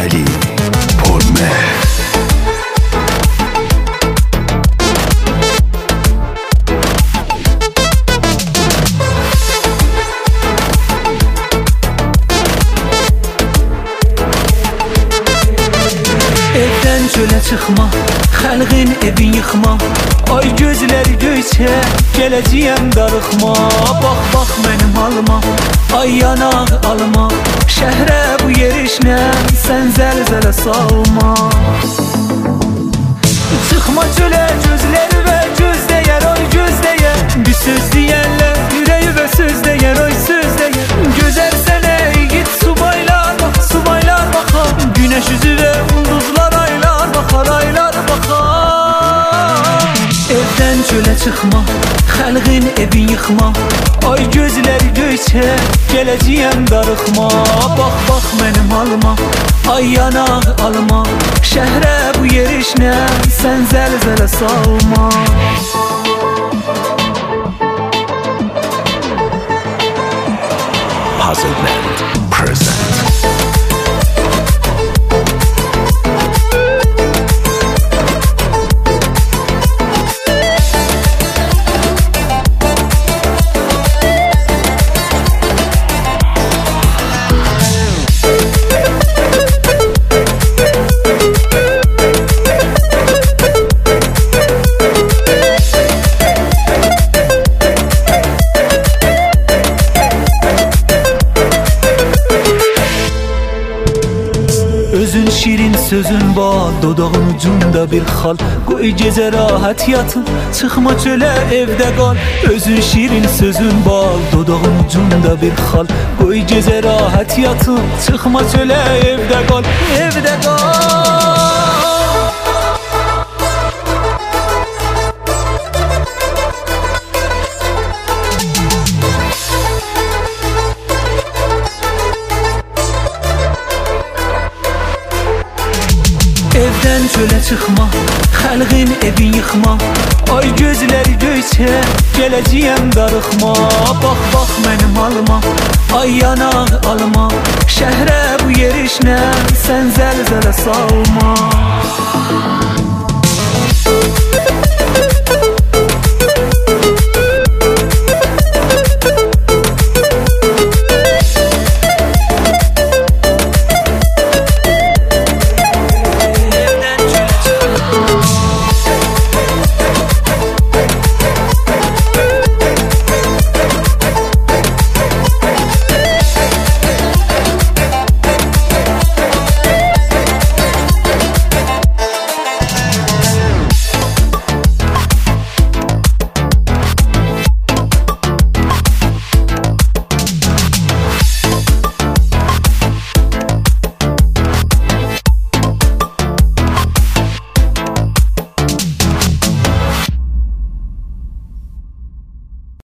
Ali Pormer. Evdən çölə çıxma, xəlqin evin yıxma. Ay gözləri göyçə, gələcəyəm darıxma. Bax, bax mənim halıma, ay yanaq alma. Şəhrə bu yerişlə, sən zəlzələ salma. Çıxma çölə gözləri və gözdəyər, ay gözdəyər. Bir söz deyərlər, ürəyi və söz deyər, ay söz deyər. Gözəl sənə git subaylar, bax subaylar baxar. Günəş üzü və ulduzlar aylar baxar, aylar baxar. Evdən çölə çıxma, xəlqin evin yıxma. Ay gözləri göyçə, gələcəyəm darıxma. Bax, bax mənim halıma, ay yanaq alma. Şəhrə bu yerişlə, sən zəlzələ salma. Puzzlement present. Özün şirin sözün bal, dodağın ucunda bir xal. Qoy gecə rahat yatın, çıxma çölə evdə qal. Özün şirin sözün bal, dodağın ucunda bir xal. Qoy gecə rahat yatın, çıxma çölə evdə qal, evdə qal. Evdən çölə çıxma, xəlqin evin yıxma. Ay gözləri göyçə, gələcəyəm darıxma. Bax, bax mənim halıma, ay yanaq alma. Şəhrə bu yerişlə, sən zəlzələ salma.